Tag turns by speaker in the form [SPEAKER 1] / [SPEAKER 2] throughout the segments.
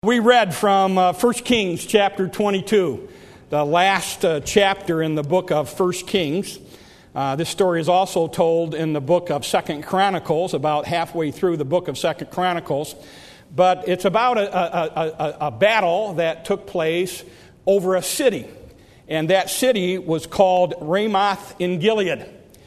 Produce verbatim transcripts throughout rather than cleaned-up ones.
[SPEAKER 1] We read from uh, First Kings chapter twenty-two, the last uh, chapter in the book of First Kings. Uh, this story is also told in the book of Second Chronicles, about halfway through the book of Second Chronicles. But it's about a, a, a, a battle that took place over a city. And that city was called Ramoth in Gilead.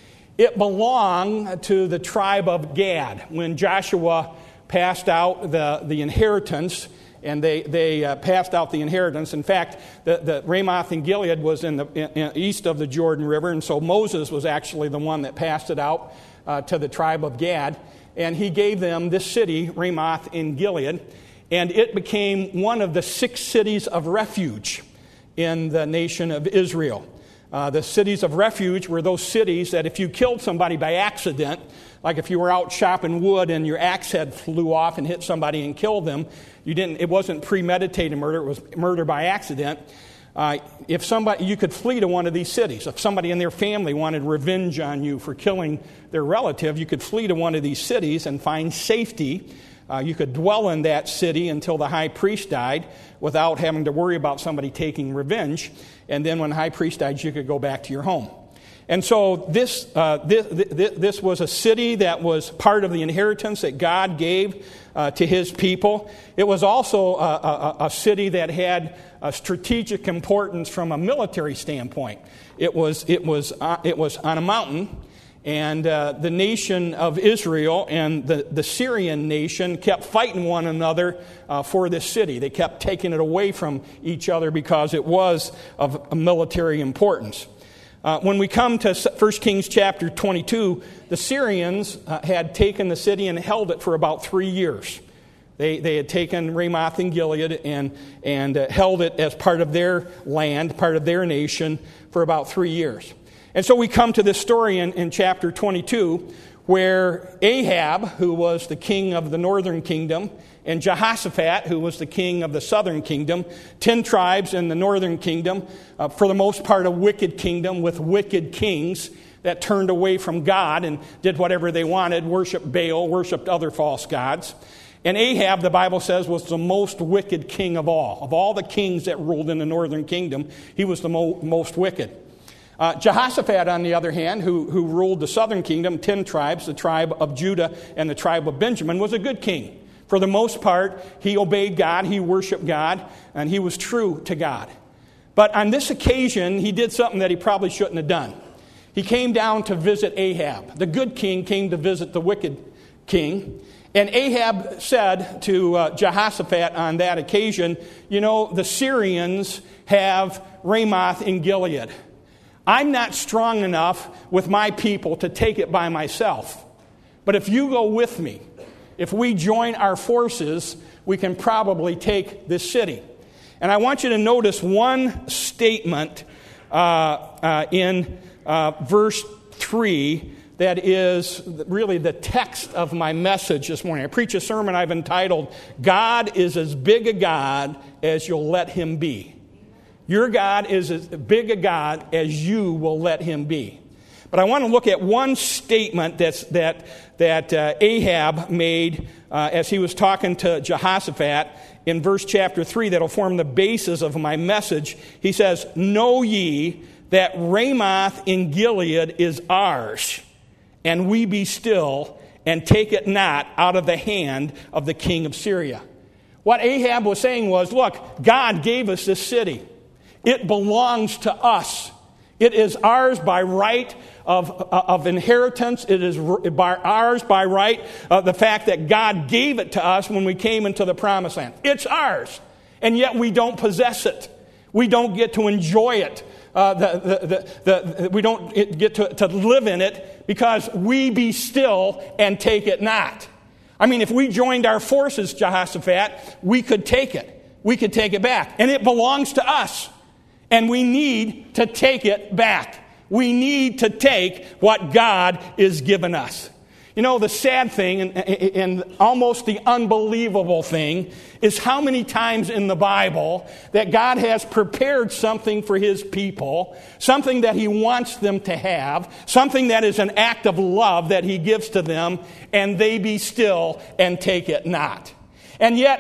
[SPEAKER 1] It belonged to the tribe of Gad. When Joshua passed out the, the inheritance, and they, they uh, passed out the inheritance. In fact, the, the Ramoth in Gilead was in the in, in east of the Jordan River, and so Moses was actually the one that passed it out uh, to the tribe of Gad. And he gave them this city, Ramoth in Gilead, and it became one of the six cities of refuge in the nation of Israel. Uh, the cities of refuge were those cities that if you killed somebody by accident, like if you were out chopping wood and your axe head flew off and hit somebody and killed them, you didn't. It wasn't premeditated murder; it was murder by accident. Uh, if somebody, you could flee to one of these cities. If somebody in their family wanted revenge on you for killing their relative, you could flee to one of these cities and find safety. Uh, you could dwell in that city until the high priest died without having to worry about somebody taking revenge. And then when the high priest died, you could go back to your home. And so this, uh, this, this, this was a city that was part of the inheritance that God gave uh, to his people. It was also a, a, a city that had a strategic importance from a military standpoint. It was, it was, uh, it was on a mountain. And uh, the nation of Israel and the, the Syrian nation kept fighting one another uh, for this city. They kept taking it away from each other because it was of a military importance. Uh, when we come to First Kings chapter twenty-two, the Syrians uh, had taken the city and held it for about three years. They, they had taken Ramoth in Gilead and, and uh, held it as part of their land, part of their nation, for about three years. And so we come to this story in, in chapter twenty-two where Ahab, who was the king of the northern kingdom, and Jehoshaphat, who was the king of the southern kingdom, ten tribes in the northern kingdom, uh, for the most part a wicked kingdom with wicked kings that turned away from God and did whatever they wanted, worshiped Baal, worshiped other false gods. And Ahab, the Bible says, was the most wicked king of all. Of all the kings that ruled in the northern kingdom, he was the mo- most wicked. Uh, Jehoshaphat, on the other hand, who, who ruled the southern kingdom, ten tribes, the tribe of Judah and the tribe of Benjamin, was a good king. For the most part, he obeyed God, he worshiped God, and he was true to God. But on this occasion, he did something that he probably shouldn't have done. He came down to visit Ahab. The good king came to visit the wicked king. And Ahab said to uh, Jehoshaphat on that occasion, you know, the Syrians have Ramoth in Gilead. I'm not strong enough with my people to take it by myself. But if you go with me, if we join our forces, we can probably take this city. And I want you to notice one statement uh, uh, in uh, verse three that is really the text of my message this morning. I preach a sermon I've entitled, God is as big a God as you'll let him be. Your God is as big a God as you will let him be. But I want to look at one statement that's, that, that uh, Ahab made uh, as he was talking to Jehoshaphat in verse chapter three that will form the basis of my message. He says, know ye that Ramoth in Gilead is ours, and we be still, and take it not out of the hand of the king of Syria. What Ahab was saying was, look, God gave us this city. It belongs to us. It is ours by right of, of inheritance. It is by ours by right of the fact that God gave it to us when we came into the promised land. It's ours. And yet we don't possess it. We don't get to enjoy it. Uh, the, the, the, the, we don't get to, to live in it because we be still and take it not. I mean, if we joined our forces, Jehoshaphat, we could take it. We could take it back. And it belongs to us. And we need to take it back. We need to take what God is giving us. You know, the sad thing and, and almost the unbelievable thing is how many times in the Bible that God has prepared something for his people, something that he wants them to have, something that is an act of love that he gives to them, and they be still and take it not. And yet,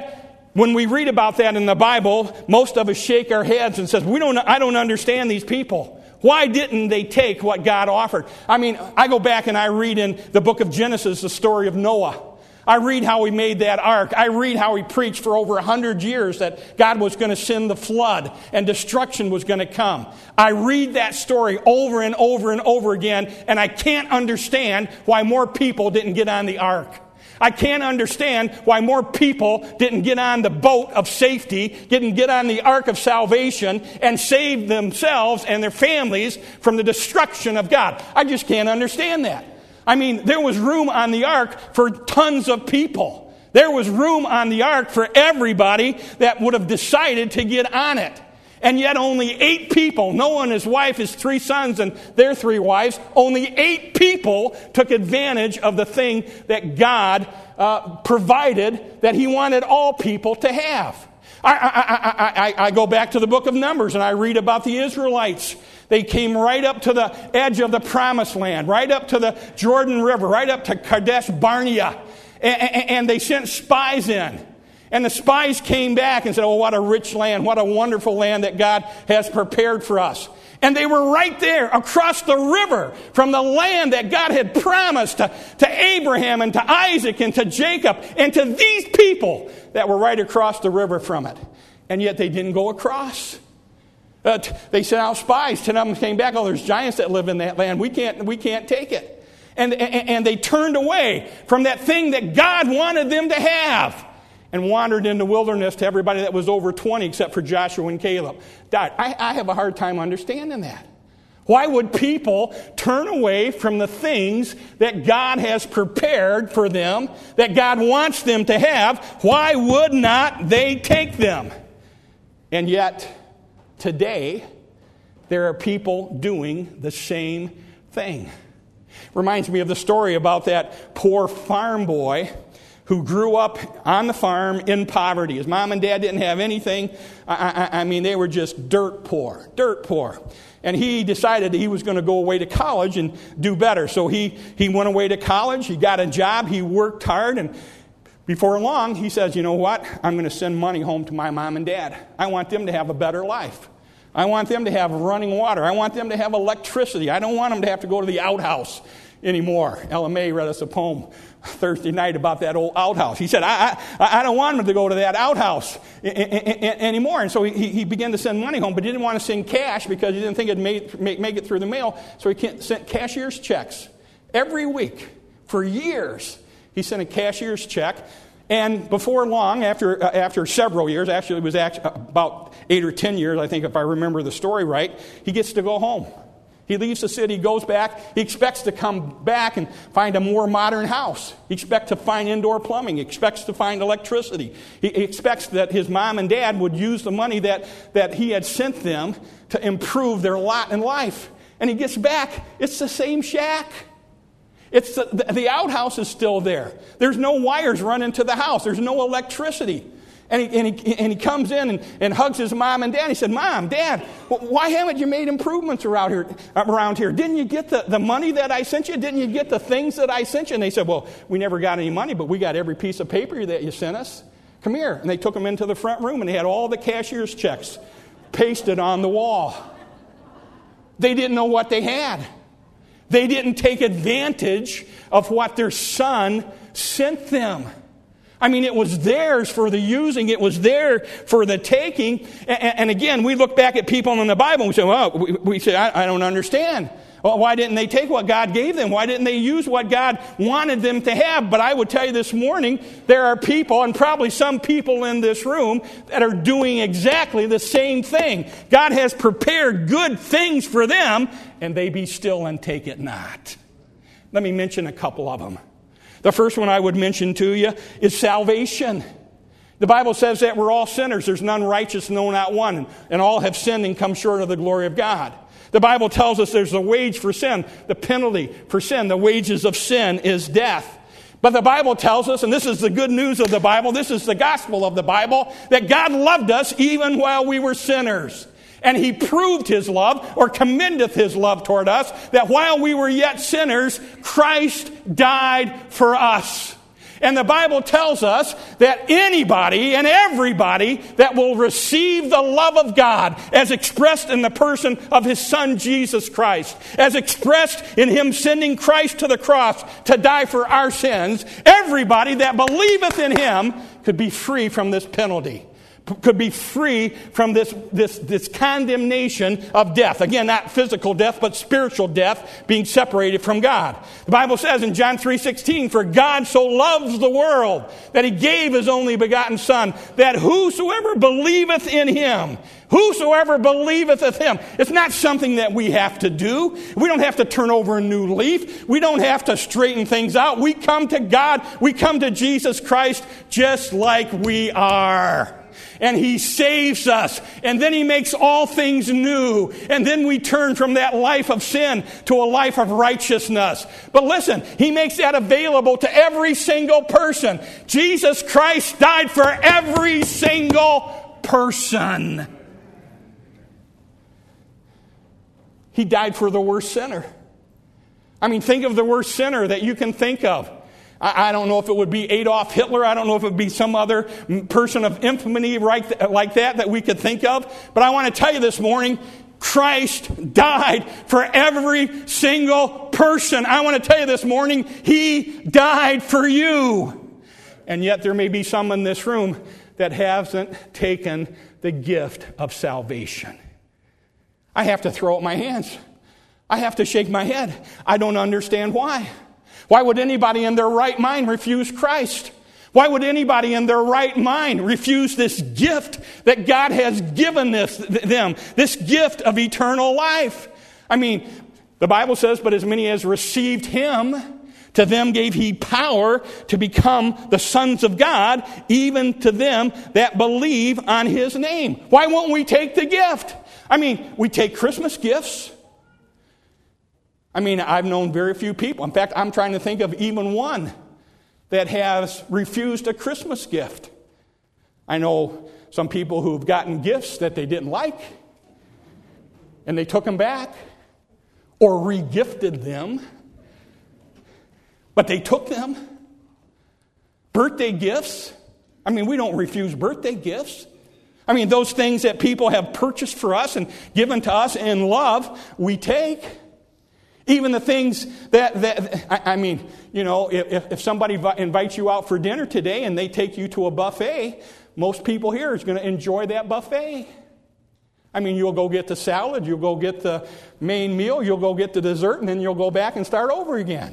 [SPEAKER 1] when we read about that in the Bible, most of us shake our heads and says, "We don't. I don't understand these people. Why didn't they take what God offered?" I mean, I go back and I read in the book of Genesis the story of Noah. I read how he made that ark. I read how he preached for over a hundred years that God was going to send the flood and destruction was going to come. I read that story over and over and over again, and I can't understand why more people didn't get on the ark. I can't understand why more people didn't get on the boat of safety, didn't get on the ark of salvation, and save themselves and their families from the destruction of God. I just can't understand that. I mean, there was room on the ark for tons of people. There was room on the ark for everybody that would have decided to get on it. And yet only eight people, Noah and his wife, his three sons and their three wives, only eight people took advantage of the thing that God uh, provided that he wanted all people to have. I, I, I, I, I go back to the book of Numbers and I read about the Israelites. They came right up to the edge of the promised land, right up to the Jordan River, right up to Kadesh Barnea. And, and, and they sent spies in. And the spies came back and said, "Oh, what a rich land, what a wonderful land that God has prepared for us." And they were right there across the river from the land that God had promised to, to Abraham and to Isaac and to Jacob and to these people that were right across the river from it. And yet they didn't go across. Uh, t- they sent out spies. Ten of them came back. "Oh, there's giants that live in that land. We can't, we can't take it." And, and, and they turned away from that thing that God wanted them to have and wandered in the wilderness to everybody that was over twenty except for Joshua and Caleb. Dad, I, I have a hard time understanding that. Why would people turn away from the things that God has prepared for them, that God wants them to have? Why would not they take them? And yet, today, there are people doing the same thing. Reminds me of the story about that poor farm boy who grew up on the farm in poverty. His mom and dad didn't have anything. I, I, I mean, they were just dirt poor, dirt poor. And he decided that he was going to go away to college and do better. So he, he went away to college. He got a job. He worked hard. And before long, he says, "You know what? I'm going to send money home to my mom and dad. I want them to have a better life. I want them to have running water. I want them to have electricity. I don't want them to have to go to the outhouse anymore." Ella May read us a poem Thursday night about that old outhouse. He said, I, I, I don't want them to go to that outhouse anymore. And so he, he began to send money home, but he didn't want to send cash because he didn't think it'd make, make, make it through the mail. So he sent cashier's checks every week for years. He sent a cashier's check. And before long, after uh, after several years, actually it was actually about eight or ten years, I think, if I remember the story right, he gets to go home. He leaves the city, goes back. He expects to come back and find a more modern house. He expects to find indoor plumbing. He expects to find electricity. He expects that his mom and dad would use the money that, that he had sent them to improve their lot in life. And he gets back. It's the same shack. It's the, the, the outhouse is still there. There's no wires running to the house. There's no electricity. And he, and he, and he comes in and, and hugs his mom and dad. He said, "Mom, Dad, why haven't you made improvements around here? Around here? Didn't you get the, the money that I sent you? Didn't you get the things that I sent you?" And they said, "Well, we never got any money, but we got every piece of paper that you sent us. Come here." And they took him into the front room, and they had all the cashier's checks pasted on the wall. They didn't know what they had. They didn't take advantage of what their son sent them. I mean, it was theirs for the using. It was there for the taking. And, and again, we look back at people in the Bible and we say, well, we, we say, I, I don't understand. Well, why didn't they take what God gave them? Why didn't they use what God wanted them to have? But I would tell you this morning, there are people, and probably some people in this room, that are doing exactly the same thing. God has prepared good things for them, and they be still and take it not. Let me mention a couple of them. The first one I would mention to you is salvation. The Bible says that we're all sinners. There's none righteous, no, not one. And all have sinned and come short of the glory of God. The Bible tells us there's a wage for sin, the penalty for sin. The wages of sin is death. But the Bible tells us, and this is the good news of the Bible, this is the gospel of the Bible, that God loved us even while we were sinners. And he proved his love, or commendeth his love toward us, that while we were yet sinners, Christ died for us. And the Bible tells us that anybody and everybody that will receive the love of God as expressed in the person of His Son Jesus Christ, as expressed in Him sending Christ to the cross to die for our sins, everybody that believeth in Him could be free from this penalty. Could be free from this, this, this condemnation of death. Again, not physical death, but spiritual death, being separated from God. The Bible says in John three sixteen, "For God so loves the world that He gave His only begotten Son, that whosoever believeth in Him," whosoever believeth in Him. It's not something that we have to do. We don't have to turn over a new leaf. We don't have to straighten things out. We come to God. We come to Jesus Christ just like we are. And He saves us. And then He makes all things new. And then we turn from that life of sin to a life of righteousness. But listen, He makes that available to every single person. Jesus Christ died for every single person. He died for the worst sinner. I mean, think of the worst sinner that you can think of. I don't know if it would be Adolf Hitler. I don't know if it would be some other person of infamy like that that we could think of. But I want to tell you this morning, Christ died for every single person. I want to tell you this morning, He died for you. And yet there may be some in this room that hasn't taken the gift of salvation. I have to throw up my hands. I have to shake my head. I don't understand why. Why would anybody in their right mind refuse Christ? Why would anybody in their right mind refuse this gift that God has given this, them, this gift of eternal life? I mean, the Bible says, "But as many as received Him, to them gave He power to become the sons of God, even to them that believe on His name." Why won't we take the gift? I mean, we take Christmas gifts. I mean, I've known very few people. In fact, I'm trying to think of even one that has refused a Christmas gift. I know some people who've gotten gifts that they didn't like, and they took them back or re-gifted them, but they took them. Birthday gifts. I mean, we don't refuse birthday gifts. I mean, those things that people have purchased for us and given to us in love, we take. Even the things that, that I, I mean, you know, if, if somebody invites you out for dinner today and they take you to a buffet, most people here is going to enjoy that buffet. I mean, you'll go get the salad, you'll go get the main meal, you'll go get the dessert, and then you'll go back and start over again.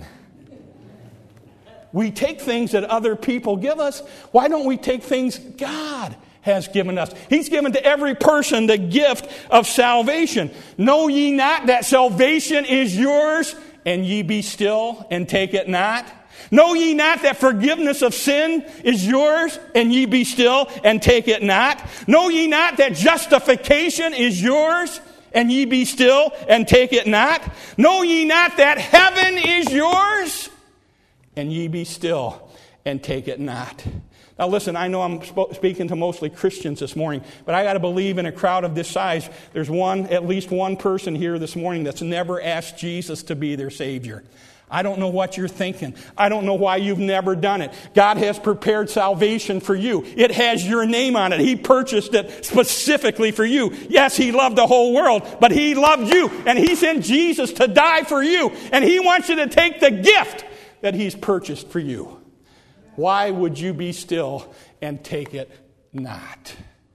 [SPEAKER 1] We take things that other people give us. Why don't we take things God has given us? He's given to every person the gift of salvation. Know ye not that salvation is yours, and ye be still and take it not? Know ye not that forgiveness of sin is yours, and ye be still and take it not? Know ye not that justification is yours, and ye be still and take it not? Know ye not that heaven is yours, and ye be still and take it not? Now listen, I know I'm sp- speaking to mostly Christians this morning, but I got to believe in a crowd of this size, there's one, at least one person here this morning that's never asked Jesus to be their Savior. I don't know what you're thinking. I don't know why you've never done it. God has prepared salvation for you. It has your name on it. He purchased it specifically for you. Yes, He loved the whole world, but He loved you, and He sent Jesus to die for you, and He wants you to take the gift that He's purchased for you. Why would you be still and take it not?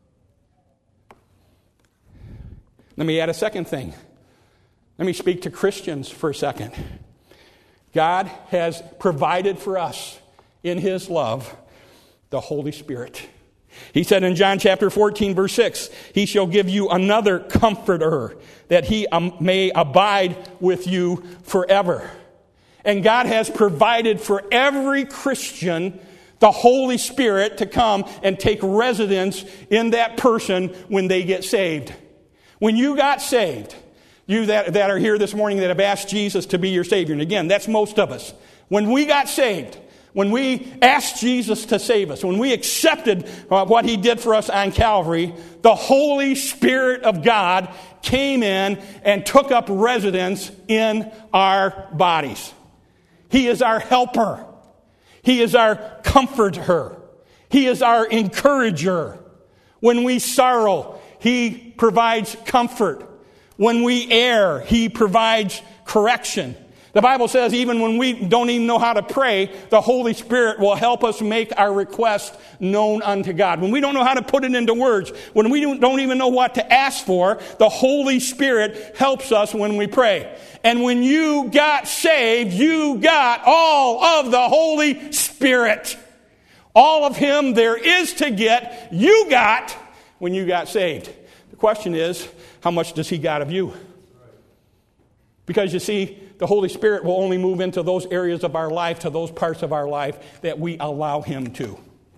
[SPEAKER 1] Let me add a second thing. Let me speak to Christians for a second. God has provided for us in His love the Holy Spirit. He said in John chapter fourteen, verse six, He shall give you another comforter, that He may abide with you forever. And God has provided for every Christian the Holy Spirit to come and take residence in that person when they get saved. When you got saved, you that, that are here this morning that have asked Jesus to be your Savior, and again, that's most of us. When we got saved, when we asked Jesus to save us, when we accepted uh, what He did for us on Calvary, the Holy Spirit of God came in and took up residence in our bodies. He is our helper. He is our comforter. He is our encourager. When we sorrow, He provides comfort. When we err, He provides correction. The Bible says even when we don't even know how to pray, the Holy Spirit will help us make our request known unto God. When we don't know how to put it into words, when we don't even know what to ask for, the Holy Spirit helps us when we pray. And when you got saved, you got all of the Holy Spirit. All of Him there is to get, you got when you got saved. The question is, how much does He got of you? Because you see, the Holy Spirit will only move into those areas of our life, to those parts of our life that we allow Him to.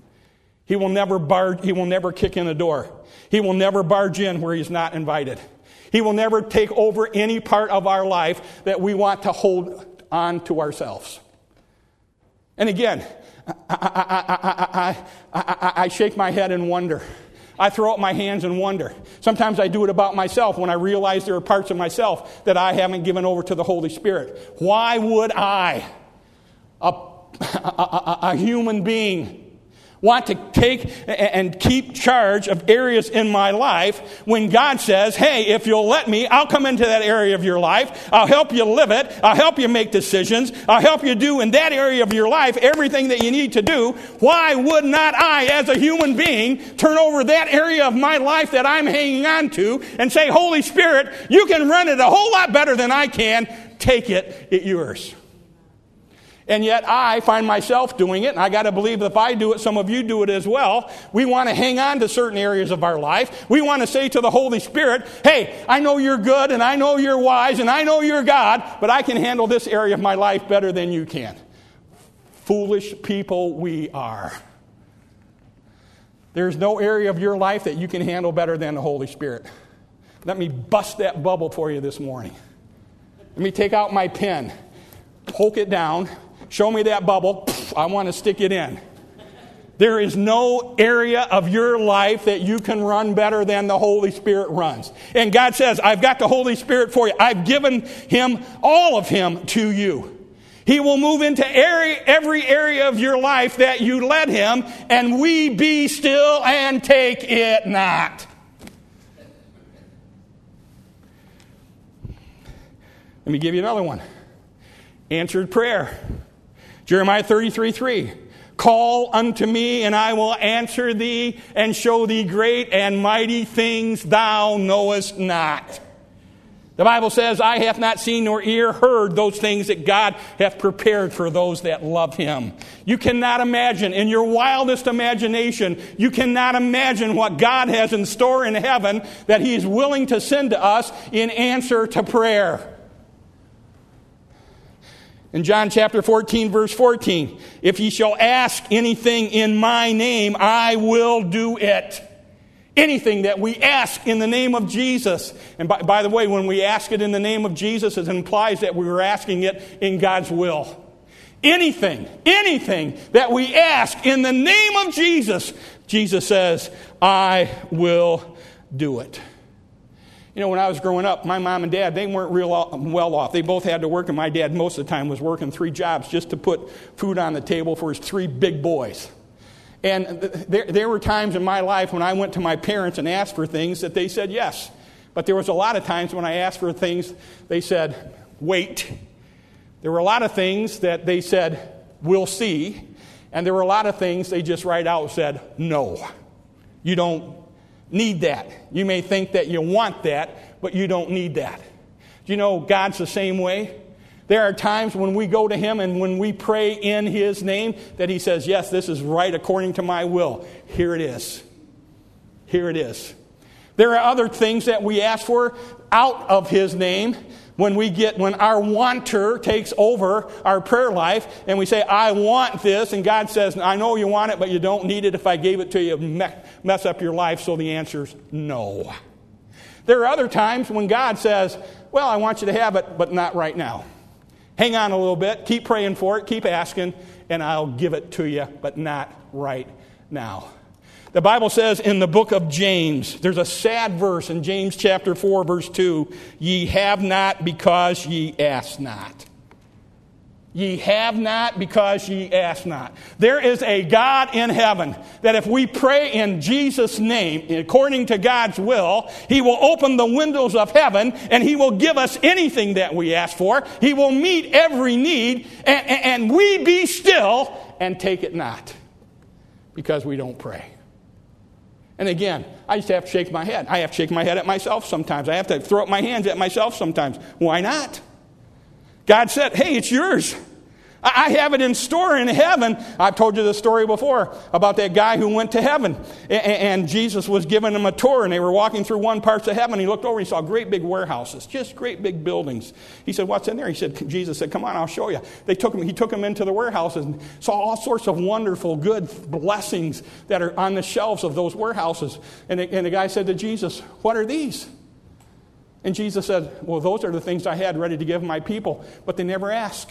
[SPEAKER 1] He will never bar, He will never kick in a door. He will never barge in where He's not invited. He will never take over any part of our life that we want to hold on to ourselves. And again, I, I, I, I, I shake my head in wonder. I throw up my hands in wonder. Sometimes I do it about myself when I realize there are parts of myself that I haven't given over to the Holy Spirit. Why would I, a, a, a, a human being, want to take and keep charge of areas in my life when God says, hey, if you'll let me, I'll come into that area of your life. I'll help you live it. I'll help you make decisions. I'll help you do in that area of your life everything that you need to do. Why would not I, as a human being, turn over that area of my life that I'm hanging on to and say, Holy Spirit, you can run it a whole lot better than I can. Take it, it's yours. And yet I find myself doing it, and I got to believe that if I do it, some of you do it as well. We want to hang on to certain areas of our life. We want to say to the Holy Spirit, hey, I know you're good, and I know you're wise, and I know you're God, but I can handle this area of my life better than you can. Foolish people we are. There's no area of your life that you can handle better than the Holy Spirit. Let me bust that bubble for you this morning. Let me take out my pen, poke it down, show me that bubble. I want to stick it in. There is no area of your life that you can run better than the Holy Spirit runs. And God says, I've got the Holy Spirit for you. I've given Him, all of Him, to you. He will move into area, every area of your life that you let Him, and we be still and take it not. Let me give you another one. Answered prayer. Jeremiah thirty-three three. Call unto me, and I will answer thee, and show thee great and mighty things thou knowest not. The Bible says, I have not seen nor ear heard those things that God hath prepared for those that love Him. You cannot imagine, in your wildest imagination, you cannot imagine what God has in store in heaven that He is willing to send to us in answer to prayer. In John chapter fourteen, verse fourteen, if ye shall ask anything in my name, I will do it. Anything that we ask in the name of Jesus. And by, by the way, when we ask it in the name of Jesus, it implies that we were asking it in God's will. Anything, anything that we ask in the name of Jesus, Jesus says, I will do it. You know, when I was growing up, my mom and dad, they weren't real well off. They both had to work, and my dad most of the time was working three jobs just to put food on the table for his three big boys. And there, there were times in my life when I went to my parents and asked for things that they said yes. But there was a lot of times when I asked for things, they said, wait. There were a lot of things that they said, we'll see. And there were a lot of things they just right out said, no. You don't need that. You may think that you want that, but you don't need that. Do you know God's the same way? There are times when we go to Him and when we pray in His name that He says, yes, this is right according to my will. Here it is. Here it is. There are other things that we ask for out of His name when we get, when our wanter takes over our prayer life and we say, I want this, and God says, I know you want it, but you don't need it. If I gave it to you, mess up your life. So the answer is no. There are other times when God says, well, I want you to have it, but not right now. Hang on a little bit, keep praying for it, keep asking, and I'll give it to you, but not right now. The Bible says in the book of James, there's a sad verse in James chapter four, verse two, ye have not because ye ask not. Ye have not because ye ask not. There is a God in heaven that if we pray in Jesus' name, according to God's will, He will open the windows of heaven and He will give us anything that we ask for. He will meet every need, and, and we be still and take it not because we don't pray. And again, I just have to shake my head. I have to shake my head at myself sometimes. I have to throw up my hands at myself sometimes. Why not? God said, hey, it's yours. I have it in store in heaven. I've told you the story before about that guy who went to heaven. And Jesus was giving him a tour, and they were walking through one part of heaven. He looked over and he saw great big warehouses, just great big buildings. He said, what's in there? He said, Jesus said, come on, I'll show you. They took him, he took him into the warehouses and saw all sorts of wonderful, good blessings that are on the shelves of those warehouses. And the, and the guy said to Jesus, what are these? And Jesus said, well, those are the things I had ready to give my people, but they never ask.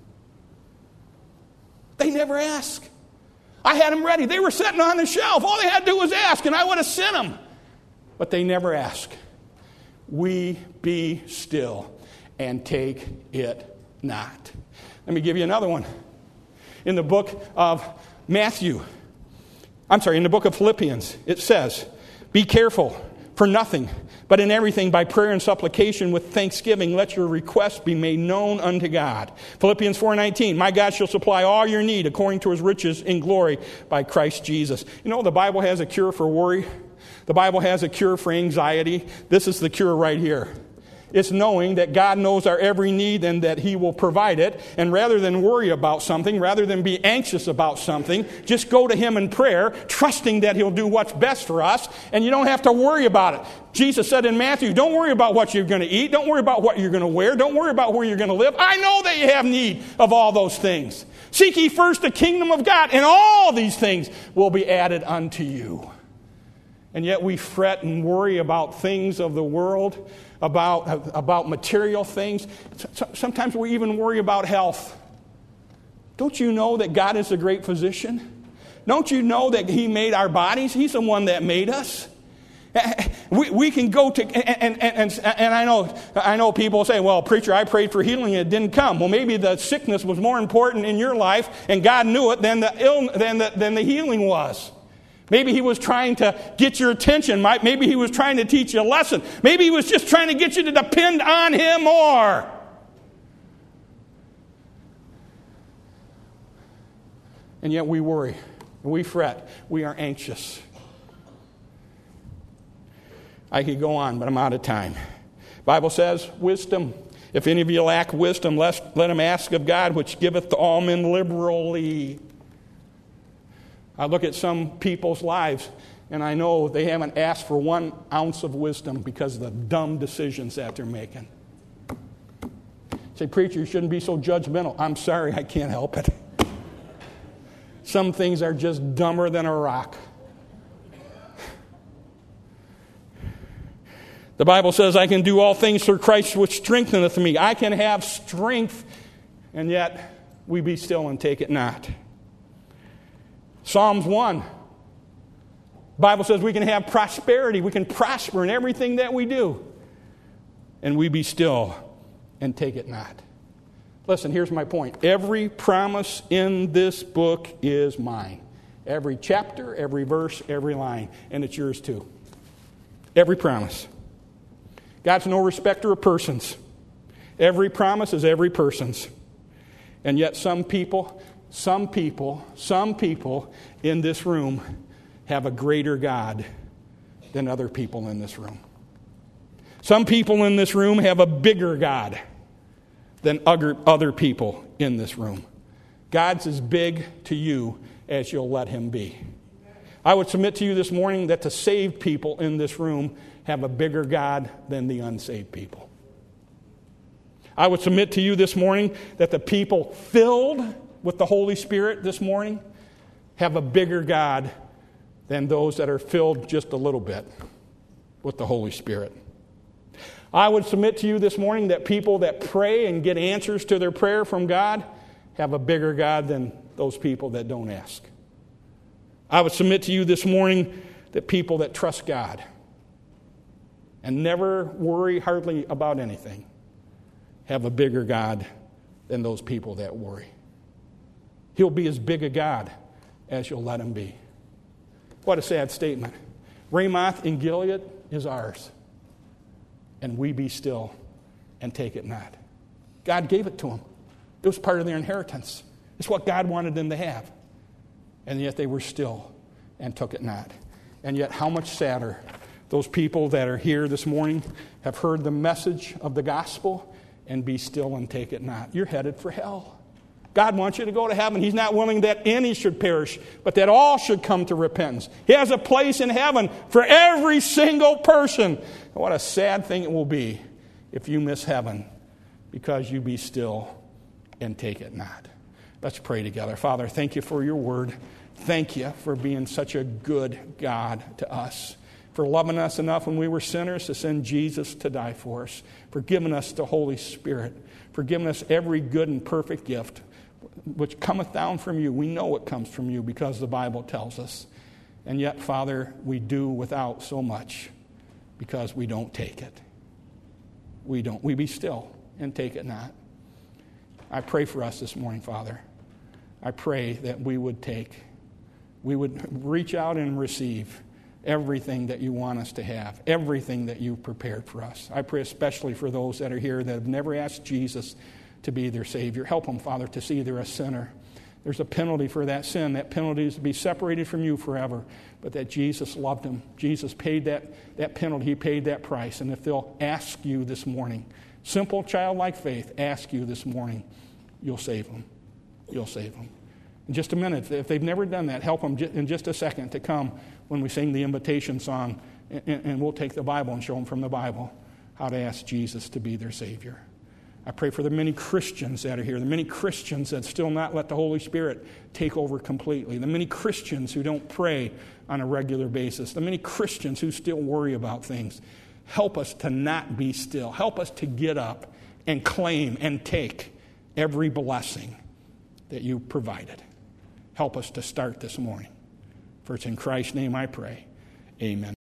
[SPEAKER 1] They never ask. I had them ready. They were sitting on the shelf. All they had to do was ask, and I would have sent them. But they never ask. We be still and take it not. Let me give you another one. In the book of Matthew, I'm sorry, in the book of Philippians, it says, be careful for nothing, but in everything by prayer and supplication with thanksgiving, let your requests be made known unto God. Philippians four nineteen, my God shall supply all your need according to His riches in glory by Christ Jesus. You know, the Bible has a cure for worry. The Bible has a cure for anxiety. This is the cure right here. It's knowing that God knows our every need and that He will provide it. And rather than worry about something, rather than be anxious about something, just go to Him in prayer, trusting that He'll do what's best for us, and you don't have to worry about it. Jesus said in Matthew, don't worry about what you're going to eat. Don't worry about what you're going to wear. Don't worry about where you're going to live. I know that you have need of all those things. Seek ye first the kingdom of God, and all these things will be added unto you. And yet we fret and worry about things of the world, about, about material things. Sometimes we even worry about health. Don't you know that God is a great physician? Don't you know that He made our bodies? He's the one that made us. We, we can go to, and, and, and, and I know I know people say, well, preacher, I prayed for healing and it didn't come. Well, maybe the sickness was more important in your life, and God knew it, than the, ill, than the, than the healing was. Maybe He was trying to get your attention. Maybe He was trying to teach you a lesson. Maybe He was just trying to get you to depend on Him more. And yet we worry. We fret. We are anxious. I could go on, but I'm out of time. The Bible says, wisdom. If any of you lack wisdom, let, let him ask of God, which giveth to all men liberally. I look at some people's lives, and I know they haven't asked for one ounce of wisdom because of the dumb decisions that they're making. Say, preacher, you shouldn't be so judgmental. I'm sorry, I can't help it. Some things are just dumber than a rock. The Bible says, I can do all things through Christ which strengtheneth me. I can have strength, and yet we be still and take it not. Psalms one. The Bible says we can have prosperity. We can prosper in everything that we do. And we be still and take it not. Listen, here's my point. Every promise in this book is mine. Every chapter, every verse, every line. And it's yours too. Every promise. God's no respecter of persons. Every promise is every person's. And yet some people... Some people, some people in this room have a greater God than other people in this room. Some people in this room have a bigger God than other, other people in this room. God's as big to you as you'll let Him be. I would submit to you this morning that the saved people in this room have a bigger God than the unsaved people. I would submit to you this morning that the people filled with the Holy Spirit this morning have a bigger God than those that are filled just a little bit with the Holy Spirit. I would submit to you this morning that people that pray and get answers to their prayer from God have a bigger God than those people that don't ask. I would submit to you this morning that people that trust God and never worry hardly about anything have a bigger God than those people that worry. He'll be as big a God as you'll let him be. What a sad statement. Ramoth in Gilead is ours. And we be still and take it not. God gave it to them. It was part of their inheritance. It's what God wanted them to have. And yet they were still and took it not. And yet how much sadder those people that are here this morning have heard the message of the gospel and be still and take it not. You're headed for hell. God wants you to go to heaven. He's not willing that any should perish, but that all should come to repentance. He has a place in heaven for every single person. And what a sad thing it will be if you miss heaven because you be still and take it not. Let's pray together. Father, thank you for your word. Thank you for being such a good God to us, for loving us enough when we were sinners to send Jesus to die for us, for giving us the Holy Spirit, for giving us every good and perfect gift which cometh down from you. We know it comes from you because the Bible tells us. And yet, Father, we do without so much because we don't take it. We don't. We be still and take it not. I pray for us this morning, Father. I pray that we would take, we would reach out and receive everything that you want us to have, everything that you've prepared for us. I pray especially for those that are here that have never asked Jesus to be their Savior. Help them, Father, to see they're a sinner. There's a penalty for that sin. That penalty is to be separated from you forever, but that Jesus loved them. Jesus paid that, that penalty. He paid that price. And if they'll ask you this morning, simple childlike faith, ask you this morning, you'll save them. You'll save them. In just a minute, if they've never done that, help them in just a second to come when we sing the invitation song, and, and we'll take the Bible and show them from the Bible how to ask Jesus to be their Savior. I pray for the many Christians that are here, the many Christians that still not let the Holy Spirit take over completely, the many Christians who don't pray on a regular basis, the many Christians who still worry about things. Help us to not be still. Help us to get up and claim and take every blessing that you provided. Help us to start this morning. For it's in Christ's name I pray. Amen.